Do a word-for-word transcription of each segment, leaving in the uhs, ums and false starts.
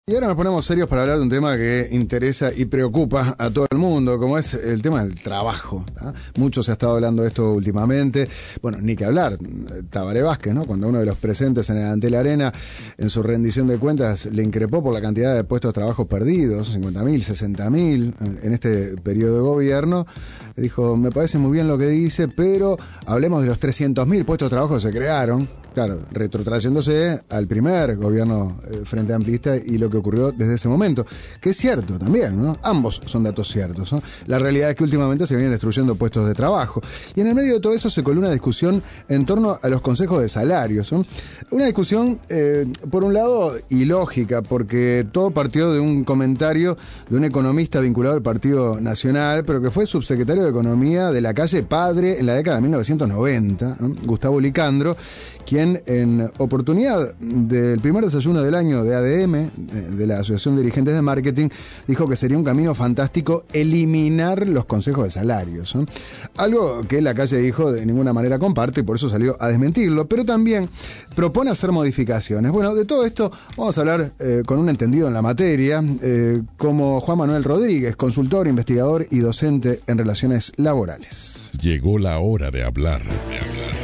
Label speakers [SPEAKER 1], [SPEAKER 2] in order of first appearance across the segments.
[SPEAKER 1] Y ahora nos ponemos serios para hablar de un tema que interesa y preocupa a todo el mundo, como es el tema del trabajo, ¿tá? Mucho se ha estado hablando de esto últimamente. Bueno, ni que hablar, Tabaré Vázquez, ¿no? Cuando uno de los presentes en el Antel Arena, en su rendición de cuentas, le increpó por la cantidad de puestos de trabajo perdidos, cincuenta mil, sesenta mil, en este periodo de gobierno. Dijo, me parece muy bien lo que dice, pero hablemos de los trescientos mil puestos de trabajo que se crearon. Claro, retrotrayéndose al primer gobierno eh, Frente Amplista y lo que ocurrió desde ese momento, que es cierto también, ¿no? Ambos son datos ciertos, ¿no? La realidad es que últimamente se vienen destruyendo puestos de trabajo. Y en el medio de todo eso se coló una discusión en torno a los consejos de salarios, ¿no? Una discusión, eh, por un lado, ilógica, porque todo partió de un comentario de un economista vinculado al Partido Nacional, pero que fue subsecretario de Economía de la calle Padre en la década de mil novecientos noventa, ¿no? Gustavo Licandro, quien en oportunidad del primer desayuno del año de A D M, de la Asociación de Dirigentes de Marketing, dijo que sería un camino fantástico eliminar los consejos de salarios, ¿no? Algo que la calle dijo de ninguna manera comparte y por eso salió a desmentirlo, pero también propone hacer modificaciones. Bueno, de todo esto vamos a hablar eh, con un entendido en la materia, eh, como Juan Manuel Rodríguez, consultor, investigador y docente en relaciones laborales.
[SPEAKER 2] Llegó la hora de hablar, de hablar.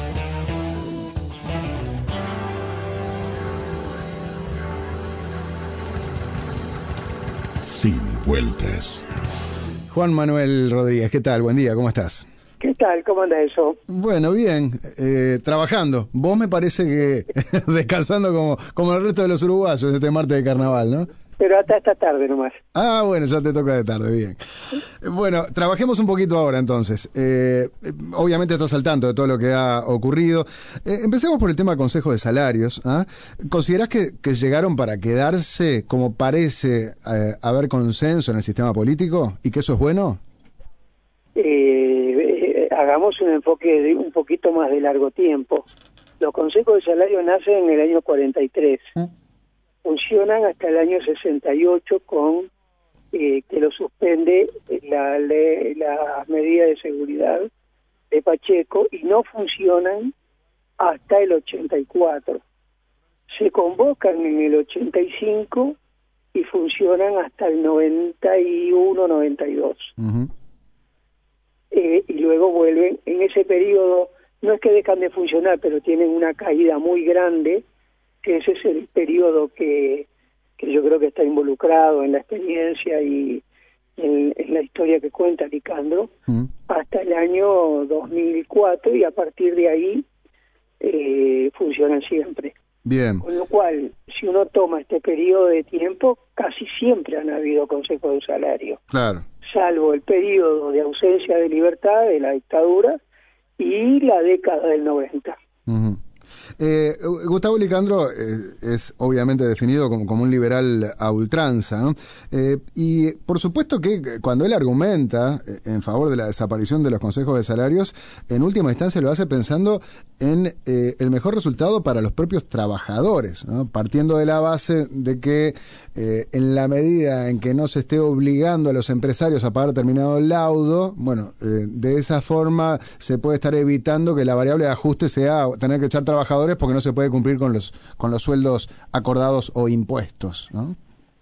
[SPEAKER 2] Sin vueltas.
[SPEAKER 1] Juan Manuel Rodríguez, ¿qué tal? Buen día, ¿cómo estás?
[SPEAKER 3] ¿Qué tal? ¿Cómo anda eso?
[SPEAKER 1] Bueno, bien, eh, trabajando. Vos me parece que descansando como, como el resto de los uruguayos este martes de carnaval, ¿no?
[SPEAKER 3] Pero hasta esta tarde nomás.
[SPEAKER 1] Ah, bueno, ya te toca de tarde, bien. Bueno, trabajemos un poquito ahora entonces. Eh, obviamente estás al tanto de todo lo que ha ocurrido. Eh, empecemos por el tema de consejo de salarios. ¿Ah? ¿Considerás que, que llegaron para quedarse, como parece eh, haber consenso en el sistema político, y que eso es bueno?
[SPEAKER 3] Eh, eh, hagamos un enfoque de un poquito más de largo tiempo. Los consejos de salario nacen en el año cuarenta y tres. ¿Mm? Funcionan hasta el año sesenta y ocho con eh, que lo suspende la ley, las medidas de seguridad de Pacheco, y no funcionan hasta el ochenta y cuatro. Se convocan en el ochenta y cinco y funcionan hasta el noventa y uno, noventa y dos. Uh-huh. Eh, y luego vuelven. En ese periodo no es que dejan de funcionar, pero tienen una caída muy grande, que ese es el periodo que, que yo creo que está involucrado en la experiencia y en, en la historia que cuenta Licandro, mm. hasta el año dos mil cuatro, y a partir de ahí eh, funcionan siempre.
[SPEAKER 1] Bien.
[SPEAKER 3] Con lo cual, si uno toma este periodo de tiempo, casi siempre han habido consejos de salario.
[SPEAKER 1] Claro. Salvo
[SPEAKER 3] el periodo de ausencia de libertad de la dictadura y la década del noventa.
[SPEAKER 1] Uh-huh. Eh, Gustavo Licandro eh, es obviamente definido como, como un liberal a ultranza, ¿no? Eh, y por supuesto que cuando él argumenta en favor de la desaparición de los consejos de salarios, en última instancia lo hace pensando en eh, el mejor resultado para los propios trabajadores, ¿no? Partiendo de la base de que eh, en la medida en que no se esté obligando a los empresarios a pagar determinado laudo, bueno, eh, de esa forma se puede estar evitando que la variable de ajuste sea tener que echar trabajadores porque no se puede cumplir con los con los sueldos acordados o impuestos, ¿no?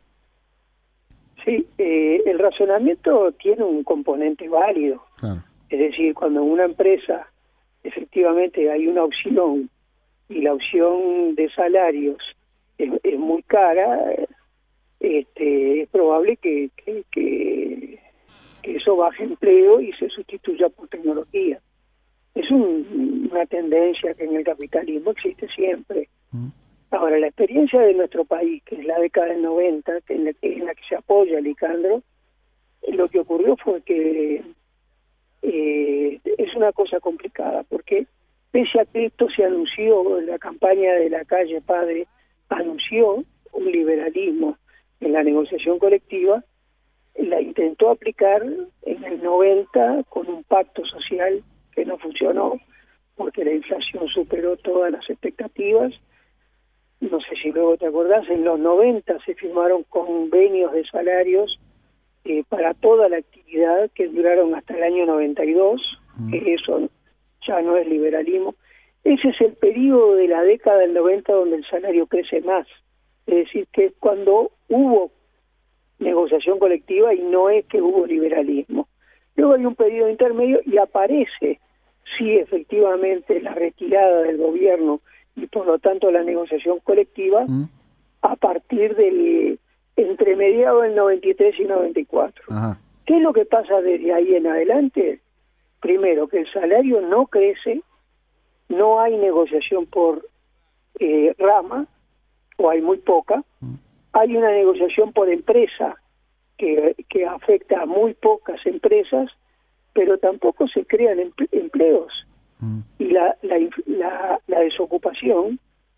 [SPEAKER 3] Sí, eh, el razonamiento tiene un componente válido. Claro. Es decir, cuando en una empresa efectivamente hay una opción y la opción de salarios es, es muy cara, este, es probable que, que, que, que eso baje empleo y se sustituya por tecnología. Es un, una tendencia que en el capitalismo existe siempre. Mm. Ahora, la experiencia de nuestro país, que es la década del noventa, que en, la, en la que se apoya Licandro, lo que ocurrió fue que eh, es una cosa complicada, porque pese a que esto se anunció, la campaña de la calle Padre anunció un liberalismo en la negociación colectiva, la intentó aplicar en el noventa con un pacto social que no funcionó, porque la inflación superó todas las expectativas. No sé si luego te acordás, en los noventa se firmaron convenios de salarios eh, para toda la actividad que duraron hasta el año noventa y dos, mm. que eso ya no es liberalismo. Ese es el periodo de la década del noventa donde el salario crece más. Es decir, que es cuando hubo negociación colectiva y no es que hubo liberalismo. Luego hay un periodo intermedio y aparece, sí, efectivamente, la retirada del gobierno y por lo tanto la negociación colectiva mm. a partir del entre mediados del noventa y tres y noventa y cuatro. Ajá. ¿Qué es lo que pasa desde ahí en adelante? Primero, que el salario no crece, no hay negociación por eh, rama, o hay muy poca, mm. hay una negociación por empresa que, que afecta a muy pocas empresas, pero tampoco se crean emple- empleos. Mm. Y la, la, la, la desocupación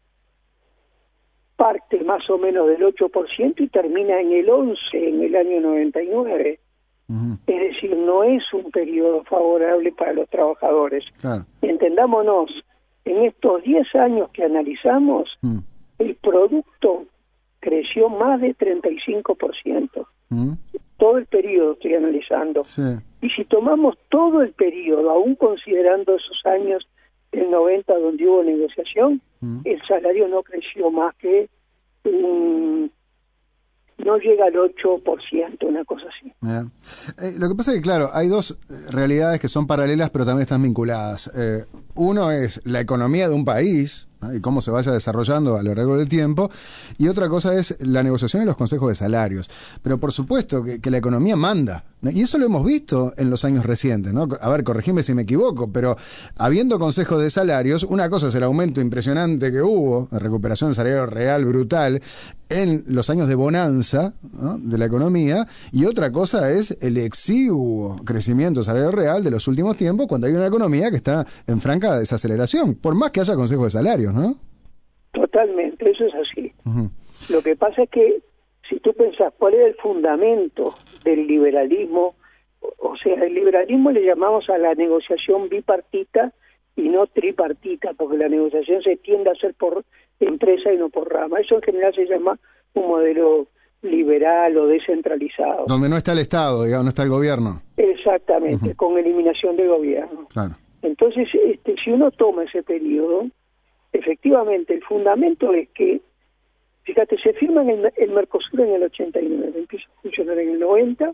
[SPEAKER 3] parte más o menos del ocho por ciento y termina en el once por ciento en el año noventa y nueve. Mm. Es decir, no es un periodo favorable para los trabajadores. Claro. Entendámonos, en estos diez años que analizamos, mm. el producto creció más de treinta y cinco por ciento. Mm. Todo el periodo estoy analizando. Sí. Y si tomamos todo el periodo, aún considerando esos años del noventa donde hubo negociación, mm. el salario no creció más que um, no llega al ocho por ciento, una cosa así.
[SPEAKER 1] Yeah. Eh, lo que pasa es que, claro, hay dos realidades que son paralelas, pero también están vinculadas. Eh, uno es la economía de un país, ¿no? Y cómo se vaya desarrollando a lo largo del tiempo, y otra cosa es la negociación y los consejos de salarios. Pero por supuesto que, que la economía manda, ¿no? Y eso lo hemos visto en los años recientes, ¿no? A ver, corregime si me equivoco, pero habiendo consejos de salarios, una cosa es el aumento impresionante que hubo, la recuperación del salario real brutal, en los años de bonanza, ¿no? de la economía, y otra cosa es el exiguo crecimiento del salario real de los últimos tiempos, cuando hay una economía que está en franca desaceleración, por más que haya consejos de salarios, ¿no?
[SPEAKER 3] Totalmente, eso es así. Uh-huh. Lo que pasa es que si tú pensás cuál es el fundamento del liberalismo, o sea, el liberalismo le llamamos a la negociación bipartita y no tripartita, porque la negociación se tiende a hacer por empresa y no por rama. Eso en general se llama un modelo liberal o descentralizado.
[SPEAKER 1] Donde no está el Estado, digamos, no está el gobierno.
[SPEAKER 3] Exactamente, uh-huh. con eliminación del gobierno. Claro. Entonces, este, si uno toma ese periodo, efectivamente, el fundamento es que, fíjate, se firma en el, el Mercosur en el ochenta y nueve, empieza a funcionar en el noventa,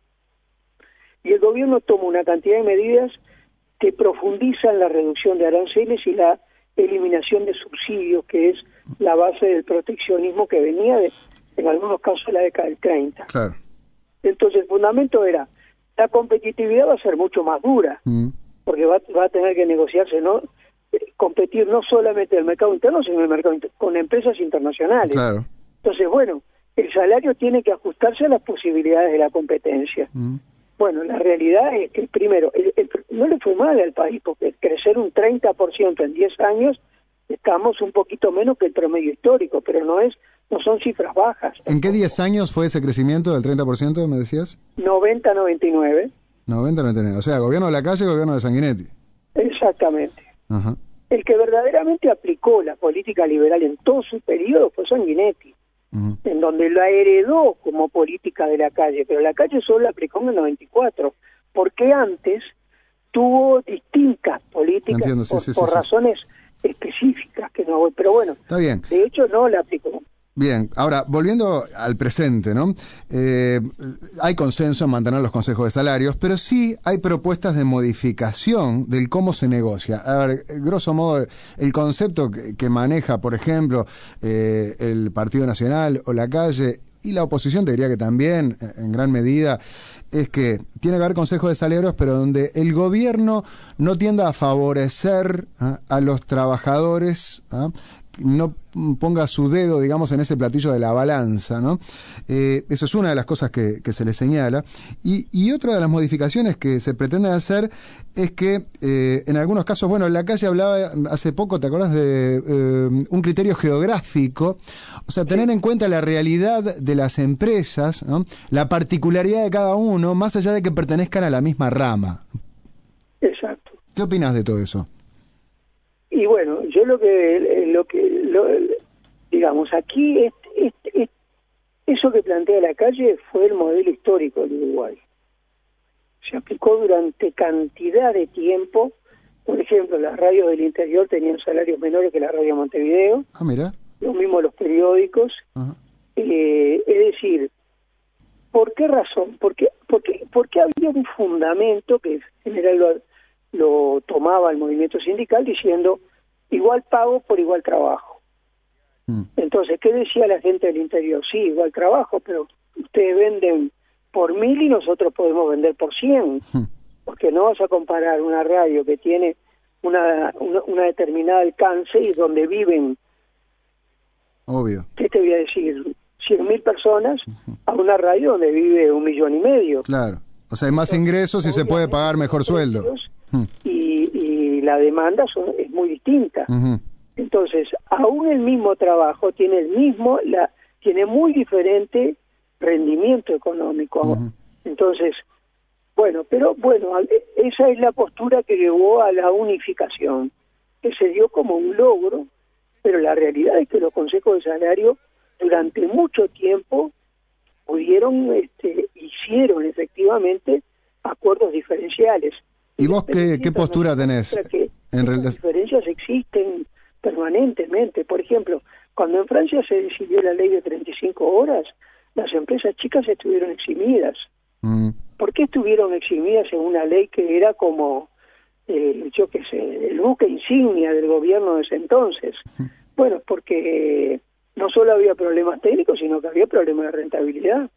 [SPEAKER 3] y el gobierno toma una cantidad de medidas que profundizan la reducción de aranceles y la eliminación de subsidios, que es la base del proteccionismo que venía de, en algunos casos, de la década del treinta. Claro. Entonces, el fundamento era, la competitividad va a ser mucho más dura, mm. porque va, va a tener que negociarse, ¿no? competir no solamente en el mercado interno, sino en el mercado inter- con empresas internacionales. Claro. Entonces, bueno, el salario tiene que ajustarse a las posibilidades de la competencia. Mm. Bueno, la realidad es que, primero, el, el, no le fue mal al país, porque crecer un treinta por ciento en diez años, estamos un poquito menos que el promedio histórico, pero no es no son cifras bajas.
[SPEAKER 1] ¿En tampoco. Qué diez años fue ese crecimiento del treinta por ciento, me decías?
[SPEAKER 3] noventa a noventa y nueve.
[SPEAKER 1] noventa a noventa y nueve, o sea, gobierno de Lacalle, gobierno de Sanguinetti.
[SPEAKER 3] Exactamente.
[SPEAKER 1] Ajá.
[SPEAKER 3] El que verdaderamente aplicó la política liberal en todo su periodo fue Sanguinetti, uh-huh. en donde la heredó como política de Lacalle, pero Lacalle solo la aplicó en el noventa y cuatro, porque antes tuvo distintas políticas. Entiendo, sí, por, sí, por sí, razones sí. específicas que no, pero bueno,
[SPEAKER 1] está bien.
[SPEAKER 3] De hecho no la aplicó.
[SPEAKER 1] Bien, ahora, volviendo al presente, ¿no? Eh, hay consenso en mantener los consejos de salarios, pero sí hay propuestas de modificación del cómo se negocia. A ver, grosso modo, el concepto que, que maneja, por ejemplo, eh, el Partido Nacional o Lacalle, y la oposición, te diría que también, en gran medida, es que tiene que haber consejos de salarios, pero donde el gobierno no tienda a favorecer ¿eh? a los trabajadores, ¿eh? no ponga su dedo, digamos, en ese platillo de la balanza, ¿no? Eh, eso es una de las cosas que, que se le señala. Y, y otra de las modificaciones que se pretende hacer es que, eh, en algunos casos, bueno, Lacalle hablaba hace poco, ¿te acuerdas de eh, un criterio geográfico? O sea, tener en cuenta la realidad de las empresas, ¿no? La particularidad de cada uno, más allá de que pertenezcan a la misma rama.
[SPEAKER 3] Exacto.
[SPEAKER 1] ¿Qué opinas de todo eso?
[SPEAKER 3] Y bueno, yo lo que, lo que lo, digamos, aquí, es, es, es, eso que plantea Lacalle fue el modelo histórico del Uruguay. Se aplicó durante cantidad de tiempo. Por ejemplo, las radios del interior tenían salarios menores que la radio de Montevideo.
[SPEAKER 1] Ah, mira.
[SPEAKER 3] lo mismo los periódicos. Uh-huh. eh, es decir, ¿por qué razón? Porque, porque, porque había un fundamento que en general lo, lo tomaba el movimiento sindical diciendo igual pago por igual trabajo. Uh-huh. Entonces, ¿qué decía la gente del interior? Sí, igual trabajo, pero ustedes venden por mil y nosotros podemos vender por cien. Uh-huh. Porque no vas a comparar una radio que tiene una, una, una determinada alcance y donde viven,
[SPEAKER 1] obvio,
[SPEAKER 3] ¿qué te voy a decir? cien mil personas, uh-huh, a una radio donde vive un millón y medio.
[SPEAKER 1] Claro, o sea, hay más Entonces, ingresos y se puede pagar mejor sueldo. Uh-huh.
[SPEAKER 3] Y, y la demanda son, es muy distinta. Uh-huh. Entonces, aún el mismo trabajo tiene el mismo, la tiene muy diferente rendimiento económico. Uh-huh. Entonces, bueno, pero bueno, esa es la postura que llevó a la unificación, que se dio como un logro, pero la realidad es que los consejos de salario durante mucho tiempo pudieron, este, hicieron efectivamente acuerdos diferenciales.
[SPEAKER 1] ¿Y vos qué, qué postura tenés?
[SPEAKER 3] Que en las diferencias existen permanentemente. Por ejemplo, cuando en Francia se decidió la ley de treinta y cinco horas, las empresas chicas estuvieron eximidas. Mm. ¿Por qué estuvieron eximidas en una ley que era como, eh, yo qué sé, el buque insignia del gobierno de ese entonces? Bueno, porque no solo había problemas técnicos, sino que había problemas de rentabilidad.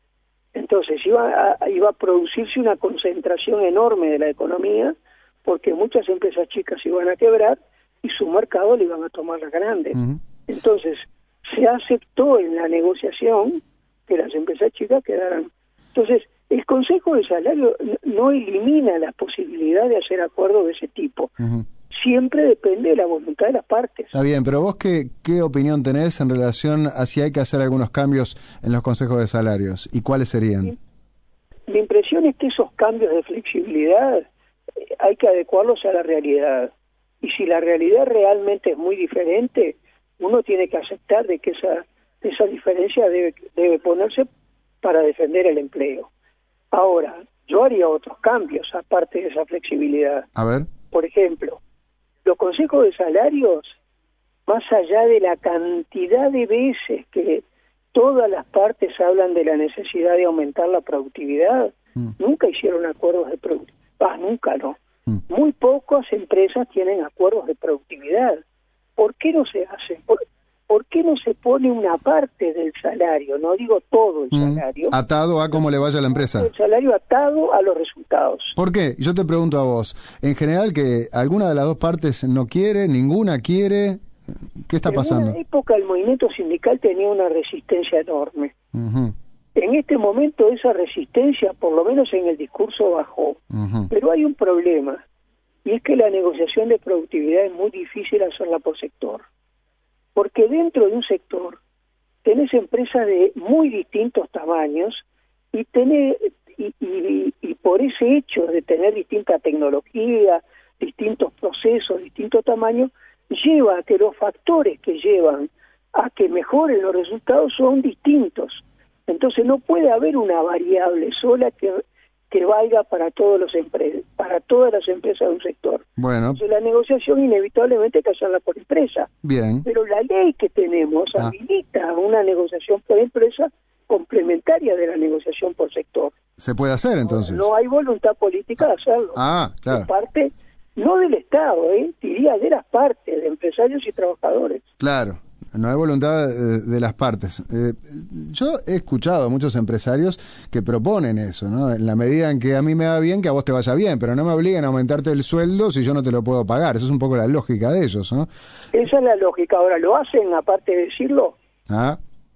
[SPEAKER 3] Entonces iba a, iba a producirse una concentración enorme de la economía, porque muchas empresas chicas iban a quebrar y su mercado le iban a tomar las grandes. Uh-huh. Entonces se aceptó en la negociación que las empresas chicas quedaran. Entonces, el Consejo de Salario no elimina la posibilidad de hacer acuerdos de ese tipo. Uh-huh. Siempre depende de la voluntad de las partes.
[SPEAKER 1] Está bien, pero vos qué, qué opinión tenés en relación a si hay que hacer algunos cambios en los consejos de salarios y cuáles serían?
[SPEAKER 3] Mi, mi impresión es que esos cambios de flexibilidad eh, hay que adecuarlos a la realidad. Y si la realidad realmente es muy diferente, uno tiene que aceptar de que esa, esa diferencia debe, debe ponerse para defender el empleo. Ahora, yo haría otros cambios aparte de esa flexibilidad.
[SPEAKER 1] A ver.
[SPEAKER 3] Por ejemplo, los consejos de salarios, más allá de la cantidad de veces que todas las partes hablan de la necesidad de aumentar la productividad, mm. nunca hicieron acuerdos de productividad. Ah, nunca no. Mm. Muy pocas empresas tienen acuerdos de productividad. ¿Por qué no se hacen? ¿Por, ¿Por qué no se pone una parte del salario? No digo todo el
[SPEAKER 1] mm.
[SPEAKER 3] salario.
[SPEAKER 1] Atado a cómo le vaya a la empresa.
[SPEAKER 3] El salario atado a los resultados.
[SPEAKER 1] ¿Por qué? Yo te pregunto a vos. En general, que alguna de las dos partes no quiere, ninguna quiere. ¿Qué está pasando?
[SPEAKER 3] En una época el movimiento sindical tenía una resistencia enorme. Uh-huh. En este momento esa resistencia, por lo menos en el discurso, bajó. Uh-huh. Pero hay un problema, y es que la negociación de productividad es muy difícil hacerla por sector. Porque dentro de un sector tenés empresas de muy distintos tamaños y, tenés, y, y, y por ese hecho de tener distinta tecnología, distintos procesos, distintos tamaños, lleva a que los factores que llevan a que mejoren los resultados son distintos. Entonces no puede haber una variable sola que que valga para todos los empre- para todas las empresas de un sector.
[SPEAKER 1] Bueno.
[SPEAKER 3] Entonces la negociación inevitablemente hay que hacerla por empresa.
[SPEAKER 1] Bien.
[SPEAKER 3] Pero la ley que tenemos ah. habilita una negociación por empresa complementaria de la negociación por sector.
[SPEAKER 1] Se puede hacer entonces.
[SPEAKER 3] No, no hay voluntad política de hacerlo.
[SPEAKER 1] Ah, claro.
[SPEAKER 3] De parte, no del Estado, eh, diría de las partes, de empresarios y trabajadores.
[SPEAKER 1] Claro. No hay voluntad de, de las partes. Eh, yo he escuchado a muchos empresarios que proponen eso, ¿no? En la medida en que a mí me va bien, que a vos te vaya bien, pero no me obliguen a aumentarte el sueldo si yo no te lo puedo pagar. Esa es un poco la lógica de ellos, ¿no?
[SPEAKER 3] Esa es la lógica. Ahora, ¿lo hacen aparte de decirlo?
[SPEAKER 1] Ah.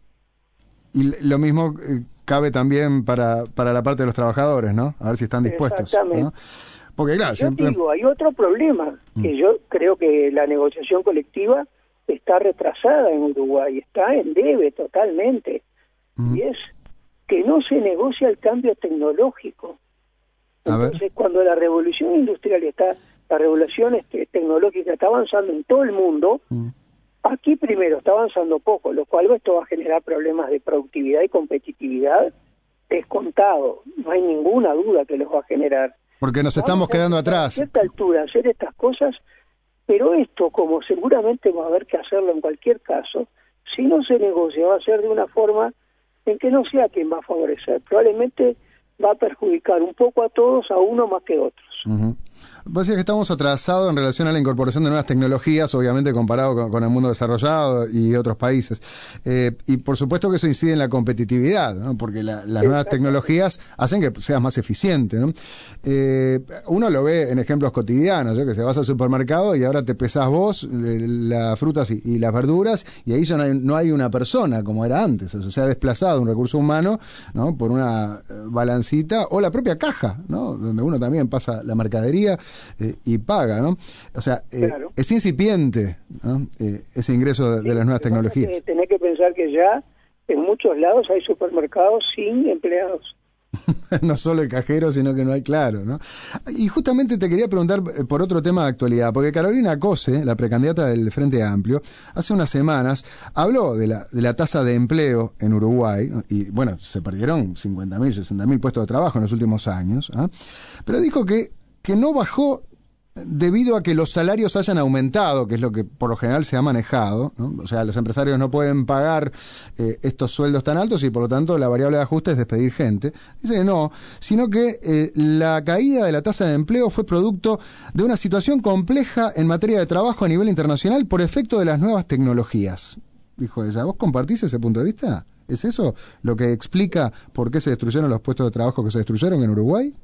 [SPEAKER 1] Y lo mismo eh, cabe también para, para la parte de los trabajadores, ¿no? A ver si están dispuestos.
[SPEAKER 3] Exactamente.
[SPEAKER 1] ¿No? Porque, claro,
[SPEAKER 3] yo
[SPEAKER 1] siempre...
[SPEAKER 3] digo, hay otro problema, mm. que yo creo que la negociación colectiva está retrasada en Uruguay, está en debe totalmente, mm. y es que no se negocia el cambio tecnológico. Entonces, cuando la revolución industrial está, la revolución este, tecnológica está avanzando en todo el mundo, mm. aquí primero está avanzando poco, lo cual esto va a generar problemas de productividad y competitividad descontado, no hay ninguna duda que los va a generar.
[SPEAKER 1] Porque nos estamos quedando atrás.
[SPEAKER 3] A cierta altura, hacer estas cosas Pero esto, como seguramente va a haber que hacerlo en cualquier caso, si no se negocia va a ser de una forma en que no sea quien va a favorecer. Probablemente va a perjudicar un poco a todos, a uno más que a otros.
[SPEAKER 1] Uh-huh. Vos decís que estamos atrasados en relación a la incorporación de nuevas tecnologías, obviamente comparado con, con el mundo desarrollado y otros países. Eh, y por supuesto que eso incide en la competitividad, ¿no? Porque la, las nuevas tecnologías hacen que seas más eficiente, ¿no? Eh, uno lo ve en ejemplos cotidianos, ¿no? Que se vas al supermercado y ahora te pesás vos las frutas y, y las verduras, y ahí ya no hay, no hay una persona como era antes. O sea, se ha desplazado un recurso humano, ¿no? Por una balancita o la propia caja, ¿no? Donde uno también pasa la mercadería Eh, y paga, ¿no? O sea, eh, claro. Es incipiente, ¿no? eh, ese ingreso de, sí, de las nuevas tecnologías.
[SPEAKER 3] Que tenés que pensar que ya en muchos lados hay supermercados sin empleados.
[SPEAKER 1] No solo el cajero, sino que no hay, claro, ¿no? Y justamente te quería preguntar por otro tema de actualidad, porque Carolina Cose, la precandidata del Frente Amplio, hace unas semanas habló de la, de la tasa de empleo en Uruguay, ¿no? Y bueno, se perdieron cincuenta mil, sesenta mil puestos de trabajo en los últimos años, ¿eh? Pero dijo que que no bajó debido a que los salarios hayan aumentado, que es lo que por lo general se ha manejado, ¿no? O sea, los empresarios no pueden pagar eh, estos sueldos tan altos y por lo tanto la variable de ajuste es despedir gente. Dice que no, sino que eh, la caída de la tasa de empleo fue producto de una situación compleja en materia de trabajo a nivel internacional por efecto de las nuevas tecnologías, dijo ella. ¿Vos compartís ese punto de vista? ¿Es eso lo que explica por qué se destruyeron los puestos de trabajo que se destruyeron en Uruguay?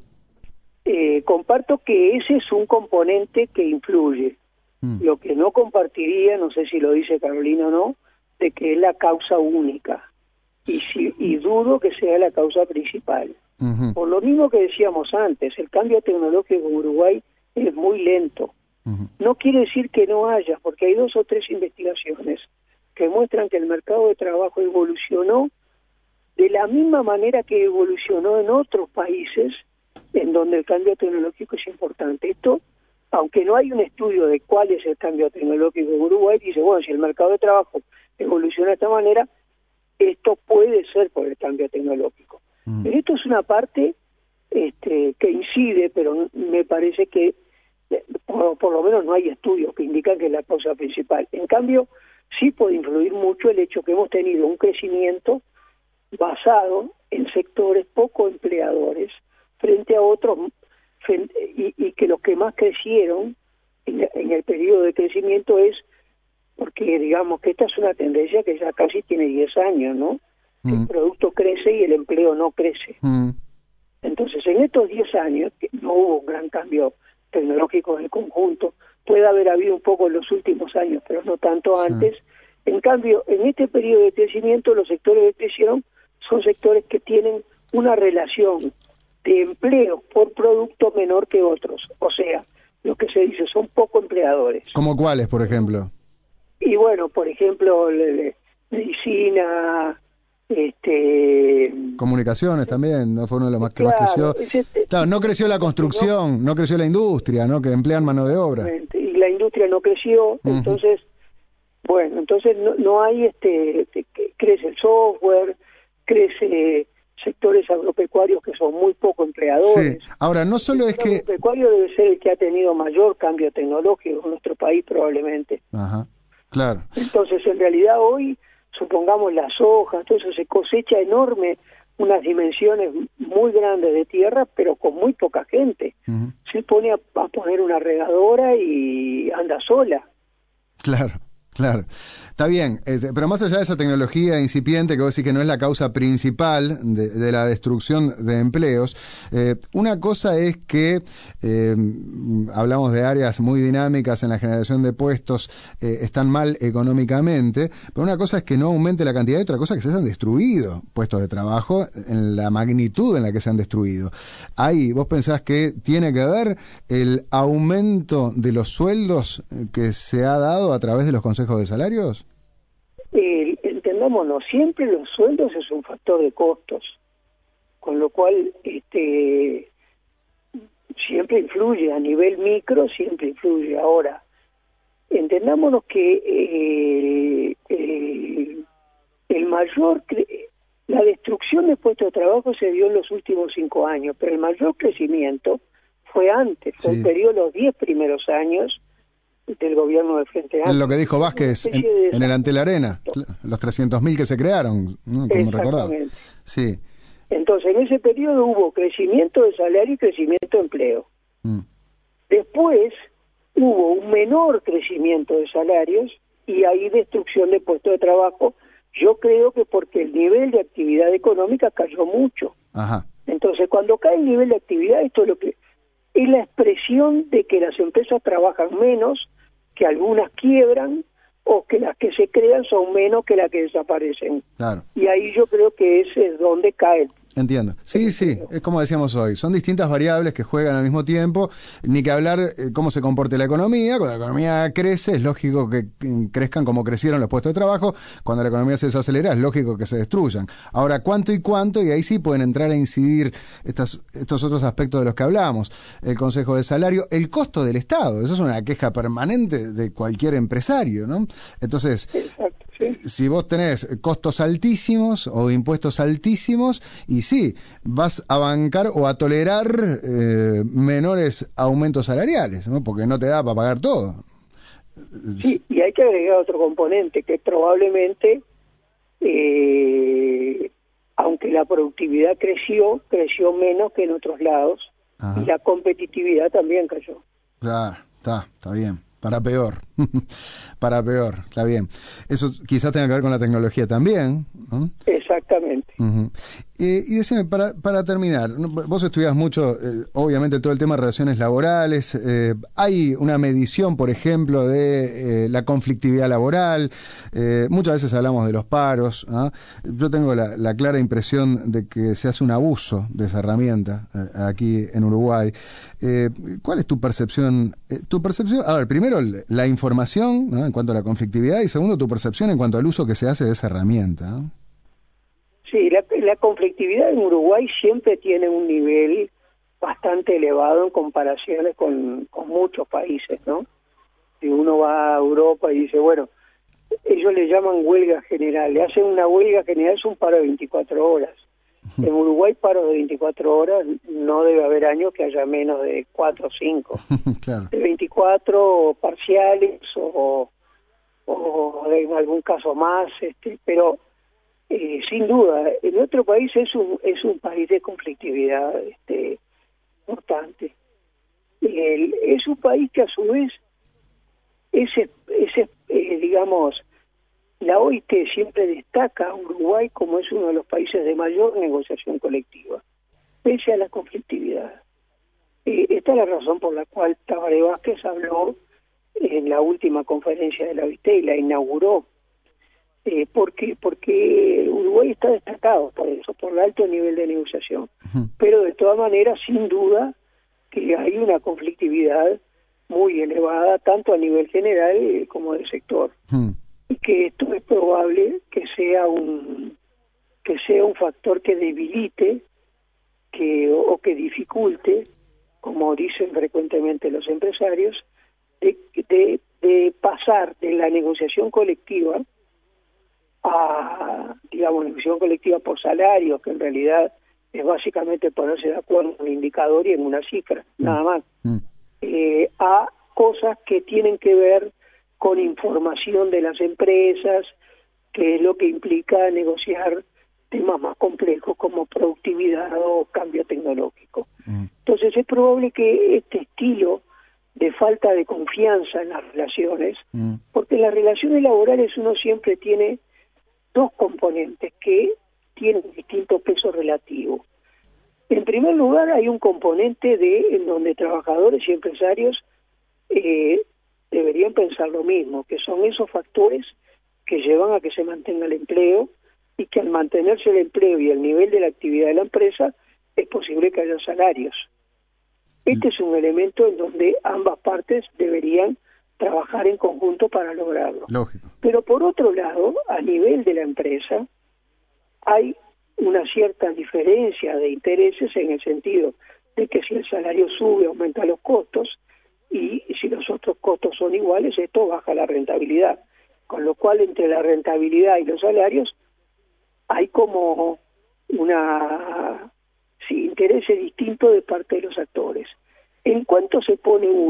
[SPEAKER 3] Eh, comparto que ese es un componente que influye. Mm. Lo que no compartiría, no sé si lo dice Carolina o no, de que es la causa única. Y, si, y dudo que sea la causa principal. Uh-huh. Por lo mismo que decíamos antes, el cambio tecnológico en Uruguay es muy lento. Uh-huh. No quiere decir que no haya, porque hay dos o tres investigaciones que muestran que el mercado de trabajo evolucionó de la misma manera que evolucionó en otros países en donde el cambio tecnológico es importante. Esto, aunque no hay un estudio de cuál es el cambio tecnológico en Uruguay, dice, bueno, si el mercado de trabajo evoluciona de esta manera, esto puede ser por el cambio tecnológico. Mm. Pero esto es una parte este, que incide, pero me parece que por, por lo menos no hay estudios que indican que es la causa principal. En cambio, sí puede influir mucho el hecho que hemos tenido un crecimiento basado en sectores poco empleadores, frente a otros, frente, y, y que los que más crecieron en, en el periodo de crecimiento es, porque digamos que esta es una tendencia que ya casi tiene diez años, ¿no? Mm. El producto crece y el empleo no crece. Mm. Entonces, en estos diez años, que no hubo un gran cambio tecnológico en el conjunto, puede haber habido un poco en los últimos años, pero no tanto sí. antes. En cambio, en este periodo de crecimiento, los sectores que crecieron son sectores que tienen una relación de empleo por producto menor que otros, o sea, lo que se dice son poco empleadores.
[SPEAKER 1] ¿Cómo cuáles, por ejemplo?
[SPEAKER 3] Y bueno, por ejemplo, le, le, medicina, este...
[SPEAKER 1] comunicaciones también, no fue uno de los más que claro, más creció. Ese, claro, no creció la construcción, no, no creció la industria, ¿no? Que emplean mano de obra.
[SPEAKER 3] Y la industria no creció, uh-huh. entonces, bueno, entonces no, no hay, este, crece el software, crece sectores agropecuarios que son muy poco empleadores.
[SPEAKER 1] Sí. Ahora, no solo
[SPEAKER 3] el
[SPEAKER 1] es que...
[SPEAKER 3] El agropecuario debe ser el que ha tenido mayor cambio tecnológico en nuestro país probablemente.
[SPEAKER 1] Ajá, claro.
[SPEAKER 3] Entonces, en realidad hoy, supongamos las hojas, todo eso se cosecha enorme, unas dimensiones muy grandes de tierra, pero con muy poca gente. Uh-huh. Se pone a, a poner una regadora y anda sola.
[SPEAKER 1] Claro. Claro, está bien, eh, pero más allá de esa tecnología incipiente que vos decís que no es la causa principal de, de la destrucción de empleos, eh, una cosa es que eh, hablamos de áreas muy dinámicas en la generación de puestos, eh, están mal económicamente, pero una cosa es que no aumente la cantidad y otra cosa es que se hayan destruido puestos de trabajo en la magnitud en la que se han destruido. Ahí, ¿vos pensás que tiene que ver el aumento de los sueldos que se ha dado a través de los consejos de salarios?
[SPEAKER 3] Eh, entendámonos, siempre los sueldos es un factor de costos, con lo cual este siempre influye, a nivel micro siempre influye. Ahora, entendámonos que eh, eh, el mayor cre- la destrucción de puestos de trabajo se dio en los últimos cinco años, pero el mayor crecimiento fue antes, fue sí. el periodo de los diez primeros años, del gobierno de Frente Amplio.
[SPEAKER 1] Es lo que dijo Vázquez en, en el Ante la Arena, los trescientos mil que se crearon, ¿no? Como recordaba. Sí.
[SPEAKER 3] Entonces, en ese periodo hubo crecimiento de salario y crecimiento de empleo. Mm. Después hubo un menor crecimiento de salarios y hay destrucción de puestos de trabajo. Yo creo que porque el nivel de actividad económica cayó mucho.
[SPEAKER 1] Ajá.
[SPEAKER 3] Entonces, cuando cae el nivel de actividad, esto es lo que es la expresión de que las empresas trabajan menos, que algunas quiebran, o que las que se crean son menos que las que desaparecen.
[SPEAKER 1] Claro.
[SPEAKER 3] Y ahí yo creo que ese es donde cae.
[SPEAKER 1] Entiendo. Sí, sí, es como decíamos hoy, son distintas variables que juegan al mismo tiempo, ni que hablar eh, cómo se comporte la economía. Cuando la economía crece, es lógico que crezcan como crecieron los puestos de trabajo. Cuando la economía se desacelera, es lógico que se destruyan. Ahora, ¿cuánto y cuánto? Y ahí sí pueden entrar a incidir estas, estos otros aspectos de los que hablamos. El consejo de salario, el costo del Estado, eso es una queja permanente de cualquier empresario, ¿no? Entonces,
[SPEAKER 3] exacto, sí.
[SPEAKER 1] Si vos tenés costos altísimos o impuestos altísimos, y sí, vas a bancar o a tolerar eh, menores aumentos salariales, ¿no? Porque no te da para pagar todo.
[SPEAKER 3] Sí, y hay que agregar otro componente, que probablemente, eh, aunque la productividad creció, creció menos que en otros lados. Ajá. Y la competitividad también cayó.
[SPEAKER 1] Claro, está, está bien. Para peor, para peor, está bien. Eso quizás tenga que ver con la tecnología también, ¿no?
[SPEAKER 3] Exactamente.
[SPEAKER 1] Uh-huh. Eh, y decime, para, para terminar, vos estudiás mucho, eh, obviamente, todo el tema de relaciones laborales. Eh, hay una medición, por ejemplo, de eh, la conflictividad laboral. Eh, muchas veces hablamos de los paros, ¿no? Yo tengo la, la clara impresión de que se hace un abuso de esa herramienta eh, aquí en Uruguay. Eh, ¿Cuál es tu percepción? Eh, tu percepción, a ver, primero la información, ¿no?, en cuanto a la conflictividad, y segundo tu percepción en cuanto al uso que se hace de esa herramienta, ¿no?
[SPEAKER 3] Sí, la, la conflictividad en Uruguay siempre tiene un nivel bastante elevado en comparaciones con, con muchos países, ¿no? Si uno va a Europa y dice, bueno, ellos le llaman huelga general, le hacen una huelga general, es un paro de veinticuatro horas. En Uruguay, paro de veinticuatro horas, no debe haber año que haya menos de cuatro o cinco.
[SPEAKER 1] Claro.
[SPEAKER 3] De veinticuatro parciales o, o en algún caso más, este, pero eh, sin duda, en nuestro país es un es un país de conflictividad este, importante. El, es un país que a su vez, ese, ese eh, digamos, la O I T siempre destaca a Uruguay como es uno de los países de mayor negociación colectiva, pese a la conflictividad. Eh, esta es la razón por la cual Tabaré Vázquez habló en la última conferencia de la O I T y la inauguró. Eh, porque porque Uruguay está destacado por eso, por el alto nivel de negociación. Uh-huh. Pero de todas maneras, sin duda, que hay una conflictividad muy elevada, tanto a nivel general eh, como del sector. Uh-huh. Y que esto es probable que sea un que sea un factor que debilite que o que dificulte, como dicen frecuentemente los empresarios, de, de, de pasar de la negociación colectiva a, digamos, negociación colectiva por salario, que en realidad es básicamente ponerse de acuerdo en un indicador y en una cifra, mm. nada más, mm. eh, a cosas que tienen que ver con información de las empresas, que es lo que implica negociar temas más complejos como productividad o cambio tecnológico. Mm. Entonces es probable que este estilo de falta de confianza en las relaciones, mm. porque en las relaciones laborales uno siempre tiene dos componentes que tienen distinto peso relativo. En primer lugar, hay un componente de en donde trabajadores y empresarios eh, deberían pensar lo mismo, que son esos factores que llevan a que se mantenga el empleo y que al mantenerse el empleo y el nivel de la actividad de la empresa es posible que haya salarios. Este es un elemento en donde ambas partes deberían trabajar en conjunto para lograrlo.
[SPEAKER 1] Lógico.
[SPEAKER 3] Pero por otro lado, a nivel de la empresa, hay una cierta diferencia de intereses en el sentido de que si el salario sube, aumenta los costos, y si los otros costos son iguales, esto baja la rentabilidad. Con lo cual, entre la rentabilidad y los salarios, hay como una sí, intereses distintos de parte de los actores. En cuanto se pone uno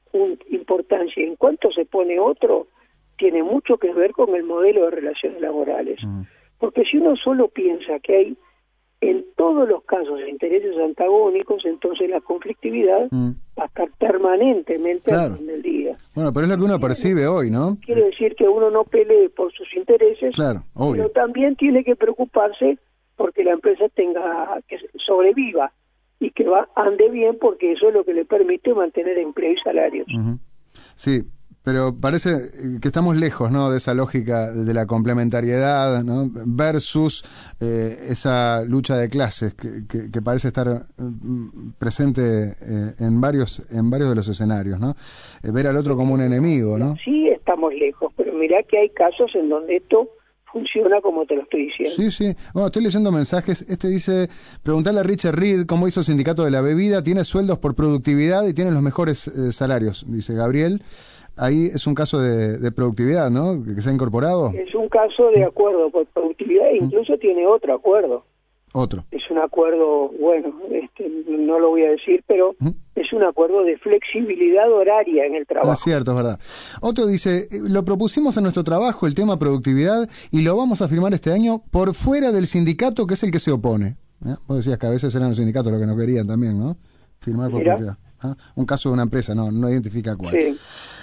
[SPEAKER 3] un, importancia en cuánto se pone otro, tiene mucho que ver con el modelo de relaciones laborales. Uh-huh. Porque si uno solo piensa que hay en todos los casos intereses antagónicos, entonces la conflictividad uh-huh. va a estar permanentemente
[SPEAKER 1] claro.
[SPEAKER 3] en el día.
[SPEAKER 1] Bueno, pero es lo que uno percibe hoy, ¿no?
[SPEAKER 3] Quiere decir que uno no pelee por sus intereses,
[SPEAKER 1] claro, obvio.
[SPEAKER 3] pero también tiene que preocuparse porque la empresa tenga que sobreviva y que va ande bien, porque eso es lo que le permite mantener empleo y salarios.
[SPEAKER 1] Uh-huh. Sí, pero parece que estamos lejos, ¿no?, de esa lógica de la complementariedad, ¿no?, versus eh, esa lucha de clases que, que, que parece estar eh, presente eh, en varios en varios de los escenarios, ¿no? Eh, ver al otro como un enemigo, ¿no?
[SPEAKER 3] Sí, estamos lejos, pero mirá que hay casos en donde esto funciona como te lo estoy diciendo.
[SPEAKER 1] Sí, sí. Bueno, estoy leyendo mensajes. Este dice, preguntarle a Richard Reed cómo hizo el sindicato de la bebida. Tiene sueldos por productividad y tiene los mejores eh, salarios, dice Gabriel. Ahí es un caso de, de productividad, ¿no?, que se ha incorporado.
[SPEAKER 3] Es un caso de acuerdo por productividad e incluso mm. tiene otro acuerdo.
[SPEAKER 1] Otro.
[SPEAKER 3] Es un acuerdo, bueno, este, no lo voy a decir, pero ¿Mm? es un acuerdo de flexibilidad horaria en el trabajo.
[SPEAKER 1] Es cierto, es verdad. Otro dice, lo propusimos en nuestro trabajo, el tema productividad, y lo vamos a firmar este año por fuera del sindicato, que es el que se opone. ¿Eh? Vos decías que a veces eran los sindicatos los que no querían también, ¿no? Firmar por
[SPEAKER 3] Mirá.
[SPEAKER 1] propiedad. ¿Ah? Un caso de una empresa, no, no identifica cuál.
[SPEAKER 3] Sí.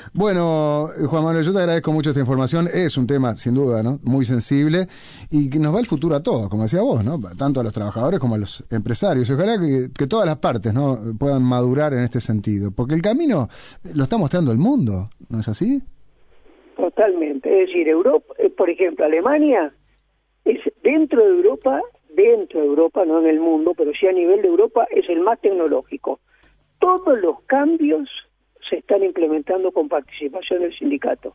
[SPEAKER 1] Bueno, Juan Manuel, yo te agradezco mucho esta información. Es un tema, sin duda, ¿no?, muy sensible y que nos va el futuro a todos, como decía vos, ¿no?, tanto a los trabajadores como a los empresarios. Y ojalá que, que todas las partes, ¿no?, puedan madurar en este sentido, porque el camino lo está mostrando el mundo, ¿no es así?
[SPEAKER 3] Totalmente. Es decir, Europa, por ejemplo, Alemania es dentro de Europa, dentro de Europa, no en el mundo, pero sí a nivel de Europa, es el más tecnológico. Todos los cambios se están implementando con participación del sindicato.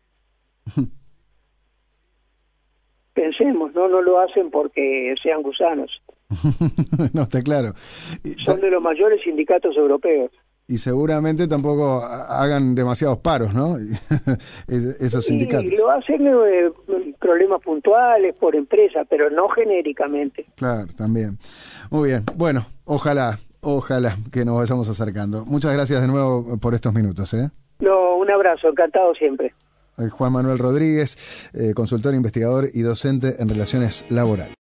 [SPEAKER 3] Pensemos, no no lo hacen porque sean gusanos.
[SPEAKER 1] No, está claro.
[SPEAKER 3] Son de los mayores sindicatos europeos.
[SPEAKER 1] Y seguramente tampoco hagan demasiados paros, ¿no? Esos sindicatos.
[SPEAKER 3] Sí, lo hacen eh, problemas puntuales por empresa, pero no genéricamente.
[SPEAKER 1] Claro, también. Muy bien. Bueno, ojalá. Ojalá que nos vayamos acercando. Muchas gracias de nuevo por estos minutos, ¿eh?
[SPEAKER 3] No, un abrazo, encantado siempre.
[SPEAKER 1] Juan Manuel Rodríguez, eh, consultor, investigador y docente en relaciones laborales.